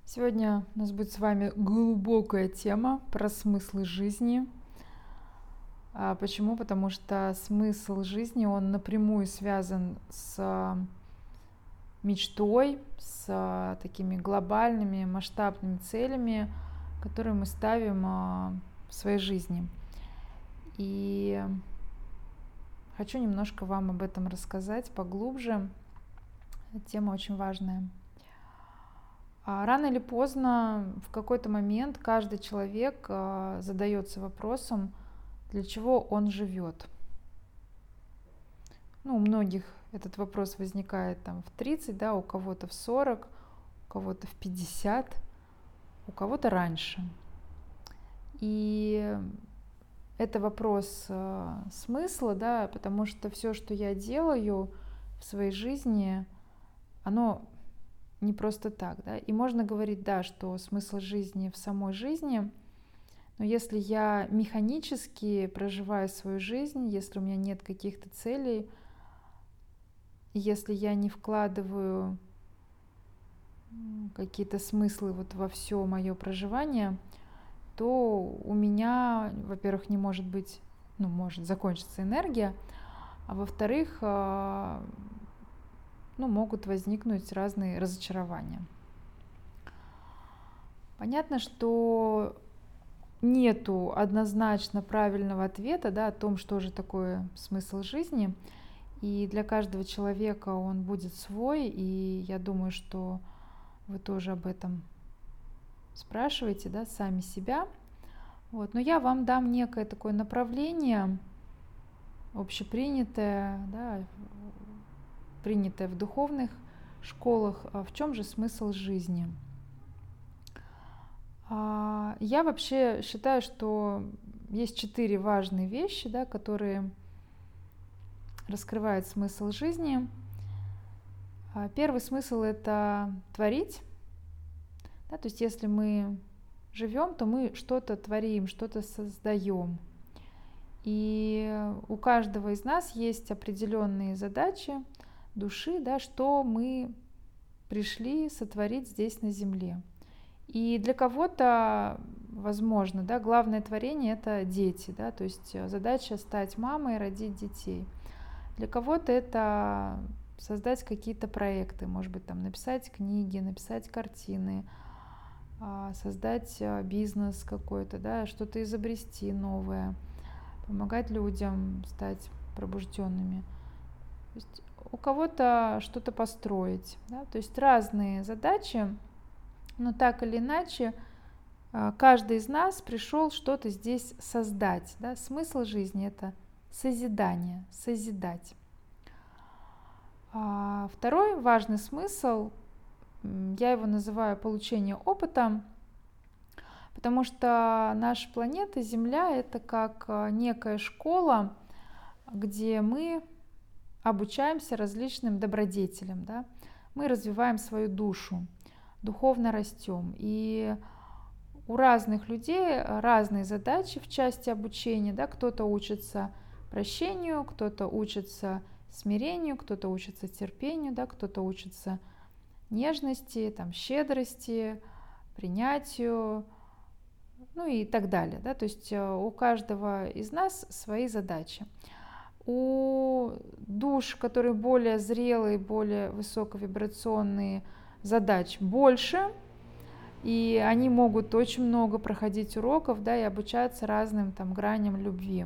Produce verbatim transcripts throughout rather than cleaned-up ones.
Сегодня у нас будет с вами глубокая тема про смысл жизни. А Почему? Потому что смысл жизни, он напрямую связан с мечтой, с такими глобальными, масштабными целями, которые мы ставим а, в своей жизни. И хочу немножко вам об этом рассказать поглубже. Тема очень важная. А Рано или поздно, в какой-то момент, каждый человек а, задается вопросом, для чего он живет. Ну, у многих этот вопрос возникает там в тридцать, да, у кого-то в сорок, у кого-то в пятьдесят, у кого-то раньше. И это вопрос э, смысла, да, потому что все, что я делаю в своей жизни, оно не просто так, да. И можно говорить, да, что смысл жизни в самой жизни, но если я механически проживаю свою жизнь, если у меня нет каких-то целей, если я не вкладываю какие-то смыслы вот во все мое проживание, то у меня, во-первых, не может быть, ну, может закончиться энергия, а во-вторых, а, ну, могут возникнуть разные разочарования. Понятно, что нету однозначно правильного ответа, да, о том, что же такое смысл жизни. И для каждого человека он будет свой, и я думаю, что вы тоже об этом спрашиваете, да, сами себя. Вот. Но я вам дам некое такое направление, общепринятое, да, принятое в духовных школах. А в чем же смысл жизни? А Я вообще считаю, что есть четыре важные вещи, да, которые раскрывают смысл жизни. Первый смысл — это творить. Да, то есть если мы живем, то мы что-то творим, что-то создаем. И у каждого из нас есть определенные задачи души, да, что мы пришли сотворить здесь на земле. И для кого-то, возможно, да, главное творение — это дети, да, то есть задача стать мамой, родить детей. Для кого-то это создать какие-то проекты, может быть, там написать книги, написать картины, создать бизнес какой-то, да, что-то изобрести новое, помогать людям стать пробужденными. То есть у кого-то что-то построить, да, то есть разные задачи, но так или иначе каждый из нас пришел что-то здесь создать, да. Смысл жизни — это созидание, созидать. А второй важный смысл, я его называю получение опыта, потому что наша планета Земля — это как некая школа, где мы обучаемся различным добродетелям, да? Мы развиваем свою душу, духовно растем. И у разных людей разные задачи в части обучения, да? Кто-то учится прощению, кто-то учится смирению, кто-то учится терпению, да? Кто-то учится нежности, там, щедрости, принятию, ну и так далее. Да? То есть у каждого из нас свои задачи. У душ, которые более зрелые, более высоковибрационные, задач больше, и они могут очень много проходить уроков, да, и обучаться разным там граням любви.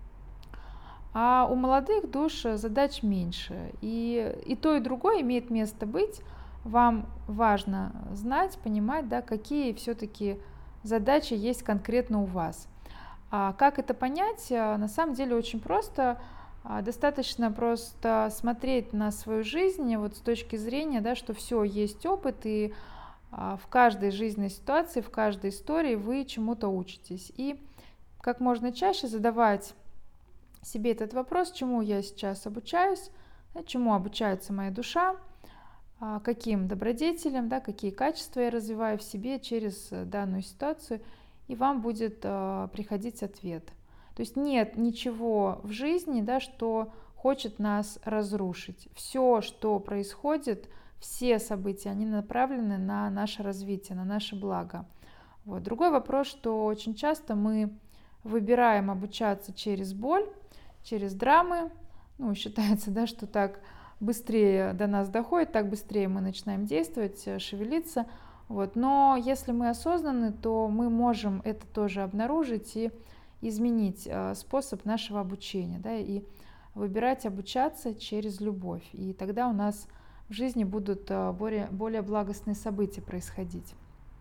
А у молодых душ задач меньше. И, и то, и другое имеет место быть. Вам важно знать, понимать, да, какие все-таки задачи есть конкретно у вас. А как это понять? На самом деле очень просто. Достаточно просто смотреть на свою жизнь вот с точки зрения, да, что все есть опыт, и в каждой жизненной ситуации, в каждой истории вы чему-то учитесь. И как можно чаще задавать себе этот вопрос, чему я сейчас обучаюсь, да, чему обучается моя душа, каким добродетелям, да, какие качества я развиваю в себе через данную ситуацию, и вам будет приходить ответ. То есть нет ничего в жизни, да, что хочет нас разрушить. Все, что происходит, все события, они направлены на наше развитие, на наше благо. Вот. Другой вопрос, что очень часто мы выбираем обучаться через боль, через драмы. Ну, считается, да, что так быстрее до нас доходит, так быстрее мы начинаем действовать, шевелиться. Вот. Но если мы осознаны, то мы можем это тоже обнаружить и изменить способ нашего обучения, да, и выбирать обучаться через любовь. И тогда у нас в жизни будут более, более благостные события происходить.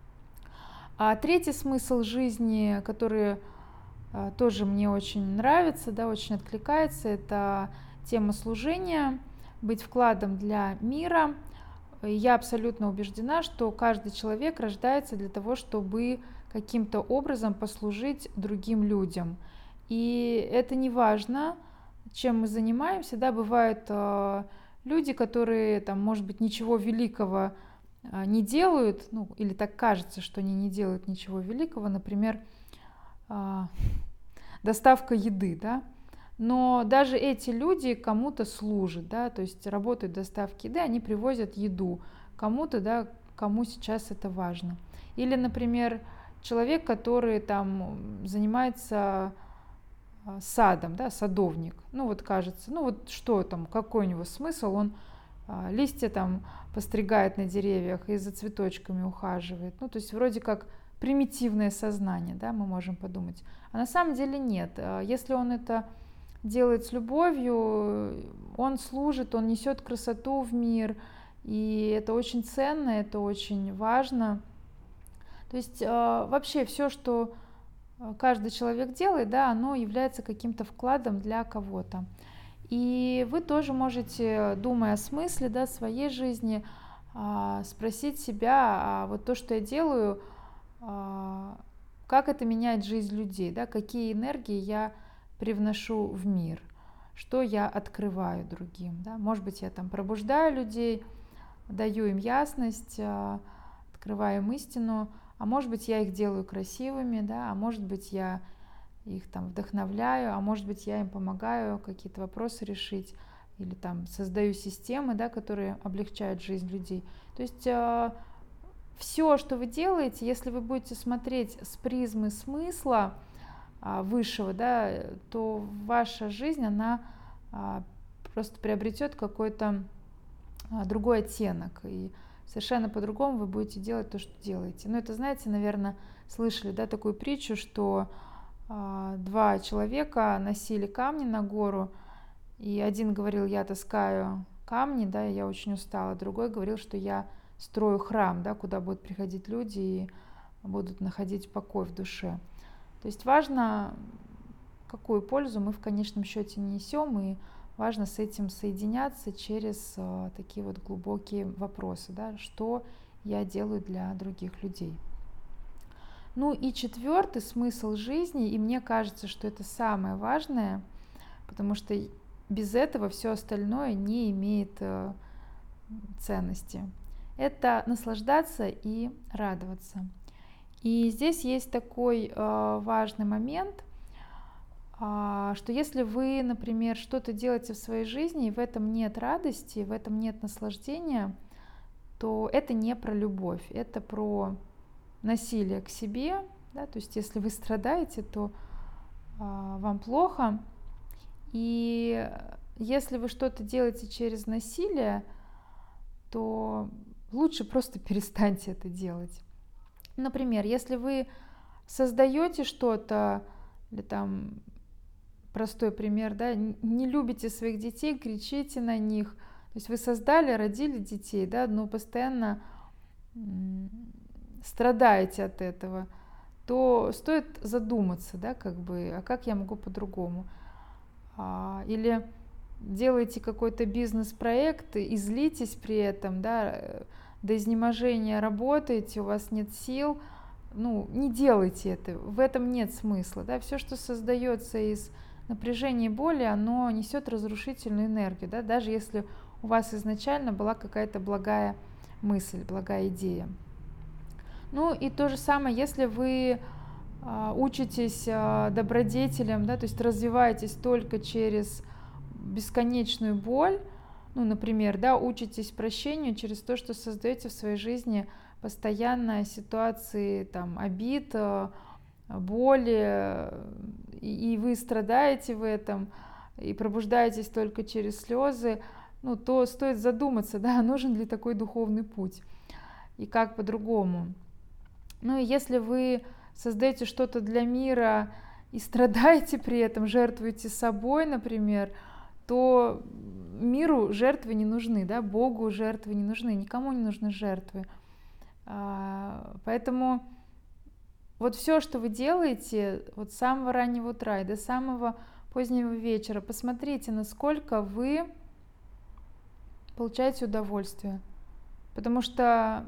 А третий смысл жизни, который тоже мне очень нравится, да, очень откликается, это тема служения, быть вкладом для мира. Я абсолютно убеждена, что каждый человек рождается для того, чтобы каким-то образом послужить другим людям. И это не важно, чем мы занимаемся, да, бывают э, люди, которые, там, может быть, ничего великого э, не делают, ну, или так кажется, что они не делают ничего великого, например, э, доставка еды, да, но даже эти люди кому-то служат, да, то есть работают в доставке еды, они привозят еду кому-то, да, кому сейчас это важно. Или, например, человек, который там занимается садом, да, садовник, ну вот кажется, ну вот что там, какой у него смысл, он а, листья там постригает на деревьях и за цветочками ухаживает, ну то есть вроде как примитивное сознание, да, мы можем подумать, а на самом деле нет, если он это делает с любовью, он служит, он несет красоту в мир, и это очень ценно, это очень важно, то есть вообще все, что каждый человек делает, да, оно является каким-то вкладом для кого-то. И вы тоже можете, думая о смысле, да, своей жизни, спросить себя, а вот то, что я делаю, как это меняет жизнь людей, да, какие энергии я привношу в мир, что я открываю другим. Да. Может быть, я там пробуждаю людей, даю им ясность, открываю им истину, а может быть, я их делаю красивыми, да, а может быть, я их там вдохновляю, а может быть, я им помогаю какие-то вопросы решить, или там создаю системы, да, которые облегчают жизнь людей. То есть э, все, что вы делаете, если вы будете смотреть с призмы смысла э, высшего, да, то ваша жизнь, она э, просто приобретет какой-то э, другой оттенок. И совершенно по-другому вы будете делать то, что делаете. Ну, это, знаете, наверное, слышали, да, такую притчу, что э, два человека носили камни на гору, и один говорил, я таскаю камни, да, я очень устала, другой говорил, что я строю храм, да, куда будут приходить люди и будут находить покой в душе. То есть важно, какую пользу мы в конечном счете несем, и важно с этим соединяться через э, такие вот глубокие вопросы, да, что я делаю для других людей. Ну и четвертый смысл жизни, и мне кажется, что это самое важное, потому что без этого все остальное не имеет э, ценности. Это наслаждаться и радоваться. И здесь есть такой э, важный момент, что если вы, например, что-то делаете в своей жизни, и в этом нет радости, в этом нет наслаждения, то это не про любовь, это про насилие к себе, да, то есть если вы страдаете, то а, вам плохо, и если вы что-то делаете через насилие, то лучше просто перестаньте это делать. Например, если вы создаете что-то, или там простой пример, да, не любите своих детей, кричите на них, то есть вы создали, родили детей, да, но постоянно страдаете от этого, то стоит задуматься, да, как бы, а как я могу по-другому? Или делаете какой-то бизнес-проект и злитесь при этом, да, до изнеможения работаете, у вас нет сил, ну, не делайте это, в этом нет смысла, да, все, что создается из напряжение и боли, оно несет разрушительную энергию, да, даже если у вас изначально была какая-то благая мысль, благая идея. Ну и то же самое, если вы а, учитесь а, добродетелям, да, то есть развиваетесь только через бесконечную боль, ну, например, да, учитесь прощению через то, что создаете в своей жизни постоянно ситуации там обид, э, боли, и и вы страдаете в этом, и пробуждаетесь только через слезы, ну, то стоит задуматься, да, нужен ли такой духовный путь и как по-другому. Ну и если вы создаете что-то для мира и страдаете при этом, жертвуете собой, например, то миру жертвы не нужны, да, Богу жертвы не нужны, никому не нужны жертвы. А, Поэтому вот все, что вы делаете, вот с самого раннего утра и до самого позднего вечера, посмотрите, насколько вы получаете удовольствие. Потому что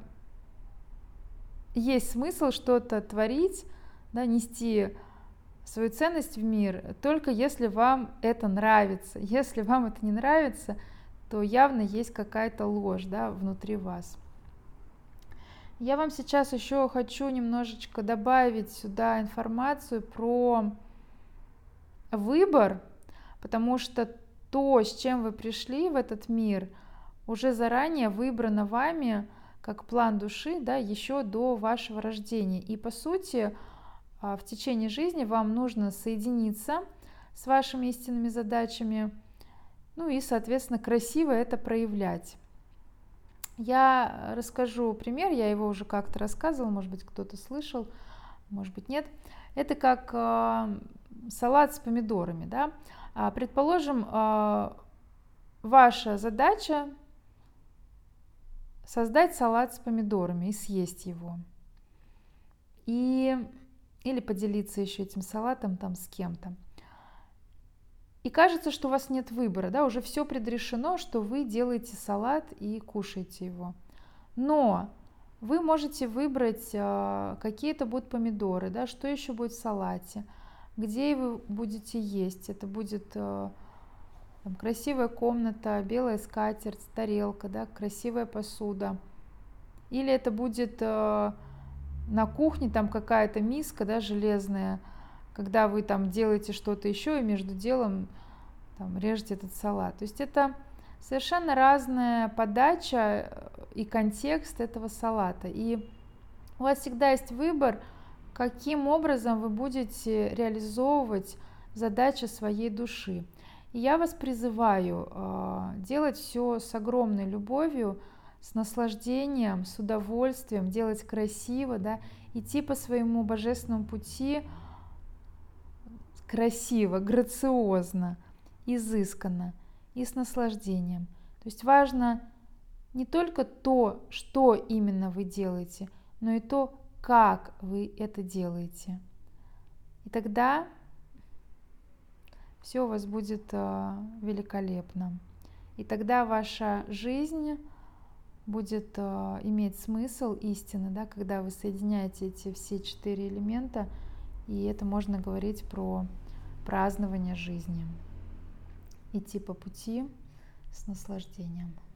есть смысл что-то творить, да, нести свою ценность в мир, только если вам это нравится. Если вам это не нравится, то явно есть какая-то ложь, да, внутри вас. Я вам сейчас еще хочу немножечко добавить сюда информацию про выбор, потому что то, с чем вы пришли в этот мир, уже заранее выбрано вами как план души, да, еще до вашего рождения. И по сути, в течение жизни вам нужно соединиться с вашими истинными задачами, ну и, соответственно, красиво это проявлять. Я расскажу пример, я его уже как-то рассказывала, может быть, кто-то слышал, может быть, нет. Это как э, салат с помидорами, да. А, предположим, э, ваша задача создать салат с помидорами и съесть его. И, или поделиться еще этим салатом там с кем-то. И кажется, что у вас нет выбора, да, уже все предрешено, что вы делаете салат и кушаете его. Но вы можете выбрать, какие это будут помидоры, да, что еще будет в салате, где вы будете есть. Это будет там красивая комната, белая скатерть, тарелка, да, красивая посуда. Или это будет на кухне там какая-то миска, да, железная, когда вы там делаете что-то еще и между делом там режете этот салат. То есть это совершенно разная подача и контекст этого салата. И у вас всегда есть выбор, каким образом вы будете реализовывать задачи своей души. И я вас призываю э, делать все с огромной любовью, с наслаждением, с удовольствием, делать красиво, да, идти по своему божественному пути красиво, грациозно, изысканно и с наслаждением. То есть важно не только то, что именно вы делаете, но и то, как вы это делаете. И тогда все у вас будет э, великолепно. И тогда ваша жизнь будет э, иметь смысл истины, да, когда вы соединяете эти все четыре элемента, и это можно говорить про празднование жизни. Идти по пути с наслаждением.